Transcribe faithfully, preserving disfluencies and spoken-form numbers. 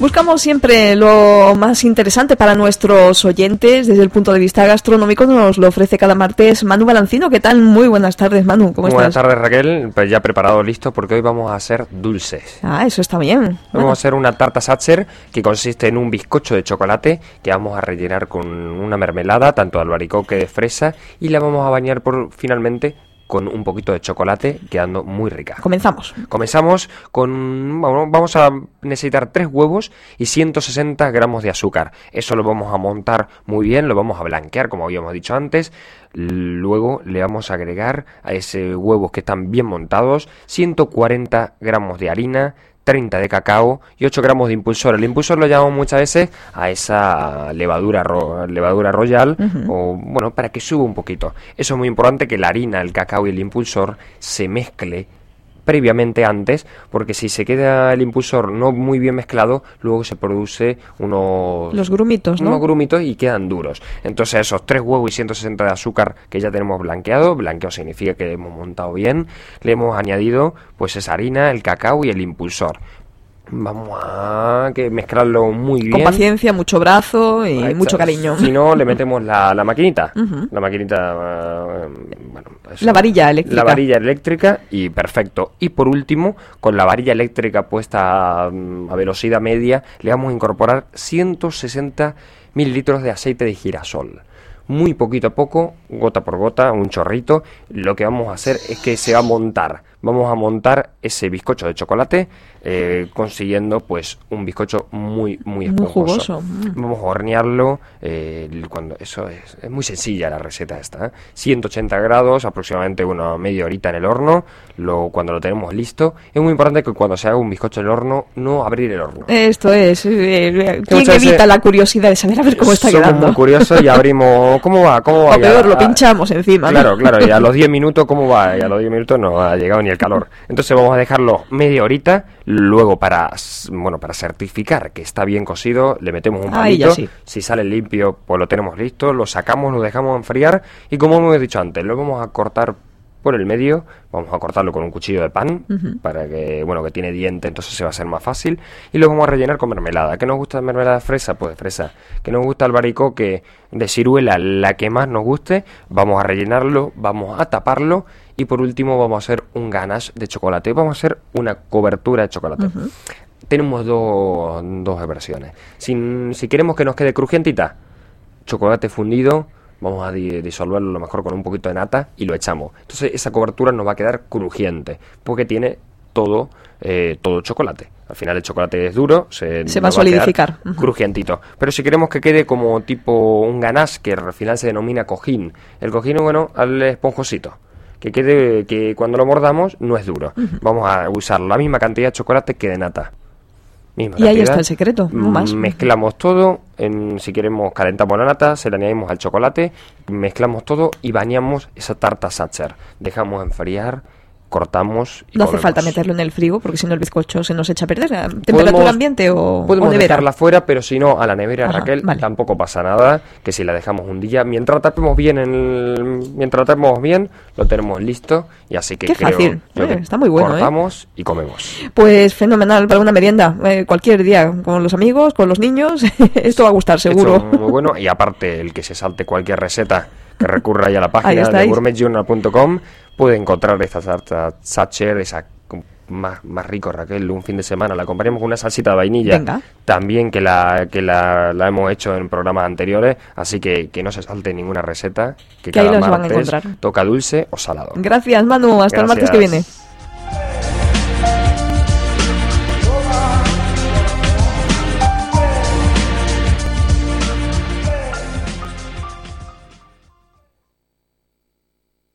Buscamos siempre lo más interesante para nuestros oyentes desde el punto de vista gastronómico. Nos lo ofrece cada martes Manu Balancino. ¿Qué tal? Muy buenas tardes, Manu. ¿Cómo Buenas estás? tardes, Raquel. Pues ya preparado, listo, porque hoy vamos a hacer dulces. Ah, eso está bien. Vamos Bueno. a hacer una tarta Sacher que consiste en un bizcocho de chocolate que vamos a rellenar con una mermelada, tanto de albaricoque de fresa, y la vamos a bañar por finalmente con un poquito de chocolate, quedando muy rica. Comenzamos. Comenzamos con... Bueno, vamos a necesitar tres huevos y ciento sesenta gramos de azúcar. Eso lo vamos a montar muy bien, lo vamos a blanquear, como habíamos dicho antes. Luego le vamos a agregar a ese huevos que están bien montados ciento cuarenta gramos de harina, treinta de cacao y ocho gramos de impulsor. El impulsor lo llamamos muchas veces a esa levadura ro levadura royal, uh-huh. o bueno, para que suba un poquito. Eso es muy importante, que la harina, el cacao y el impulsor se mezcle previamente antes, porque si se queda el impulsor no muy bien mezclado, luego se produce unos... Los grumitos, ¿no? Unos grumitos y quedan duros. Entonces esos tres huevos y ciento sesenta de azúcar que ya tenemos blanqueado, blanqueado significa que hemos montado bien, le hemos añadido pues esa harina, el cacao y el impulsor. Vamos a que mezclarlo muy bien. Con paciencia, mucho brazo y Ahí mucho está. cariño. Si no, le metemos la, la maquinita. Uh-huh. La maquinita... Uh, bueno, eso. La varilla eléctrica. La varilla eléctrica y perfecto. Y por último, con la varilla eléctrica puesta a, a velocidad media, le vamos a incorporar ciento sesenta mililitros de aceite de girasol. Muy poquito a poco, gota por gota, un chorrito. Lo que vamos a hacer es que se va a montar. Vamos a montar ese bizcocho de chocolate, eh, consiguiendo pues un bizcocho muy, muy esponjoso. Muy jugoso. Vamos a hornearlo. Eh, cuando eso es, es muy sencilla la receta esta, ¿eh? ciento ochenta grados, aproximadamente una media horita en el horno. Lo, cuando lo tenemos listo, es muy importante que cuando se haga un bizcocho en el horno, no abrir el horno. Esto es. Eh, ¿Quién Muchas evita veces la curiosidad de saber a ver cómo está somos quedando? muy curiosos y abrimos. ¿Cómo va? ¿Cómo va? O peor, Ya, lo pinchamos encima. Claro, ¿no? claro. Y a los diez minutos, ¿cómo va? Y a los diez minutos no ha llegado ni el calor. Entonces vamos a dejarlo media horita. Luego, para bueno para certificar que está bien cocido, le metemos un palito. Sí. Si sale limpio, pues lo tenemos listo. Lo sacamos, lo dejamos enfriar. Y como hemos dicho antes, lo vamos a cortar por el medio. Vamos a cortarlo con un cuchillo de pan, uh-huh. para que, bueno, que tiene diente, entonces se va a hacer más fácil. Y lo vamos a rellenar con mermelada. ¿Qué nos gusta de mermelada de fresa? Pues de fresa. ¿Qué nos gusta albaricoque de ciruela? La que más nos guste. Vamos a rellenarlo, vamos a taparlo. Y por último vamos a hacer un ganache de chocolate. Vamos a hacer una cobertura de chocolate. Uh-huh. Tenemos dos, dos versiones. Si, si queremos que nos quede crujientita, chocolate fundido, vamos a disolverlo a lo mejor con un poquito de nata y lo echamos. Entonces esa cobertura nos va a quedar crujiente, porque tiene todo, eh, todo chocolate. Al final el chocolate es duro, se, se va a solidificar. Uh-huh. Crujientito. Pero si queremos que quede como tipo un ganache, que al final se denomina cojín, el cojín, bueno, al esponjosito. Que quede, que cuando lo mordamos no es duro. Uh-huh. Vamos a usar la misma cantidad de chocolate que de nata. Misma y cantidad. Ahí está el secreto, no más. Mezclamos todo, en, si queremos calentamos la nata, se la añadimos al chocolate, mezclamos todo y bañamos esa tarta Sacher. Dejamos enfriar, cortamos y no hace comemos. Falta meterlo en el frigo porque si no el bizcocho se nos echa a perder. ¿Temperatura podemos, ambiente o, podemos o nevera? dejarla fuera, pero si no a la nevera. Ajá, Raquel, vale. Tampoco pasa nada, que si la dejamos un día, mientras tapemos bien el, mientras tapemos bien, lo tenemos listo y así que Qué creo fácil. yo Eh, que está muy bueno, cortamos ¿eh? y comemos. Pues fenomenal para una merienda, eh, cualquier día, con los amigos, con los niños, esto va a gustar seguro. Esto muy bueno, y aparte el que se salte cualquier receta, que recurra ahí a la página de ahí. gourmet journal punto com, puede encontrar esta tarta Sacher, esa más, más rico, Raquel, un fin de semana. La acompañamos con una salsita de vainilla. Venga. También que la que la, la hemos hecho en programas anteriores, así que que no se salte ninguna receta, que, que cada ahí los martes van a encontrar. Toca dulce o salado. Gracias, Manu, hasta Gracias. el martes que viene.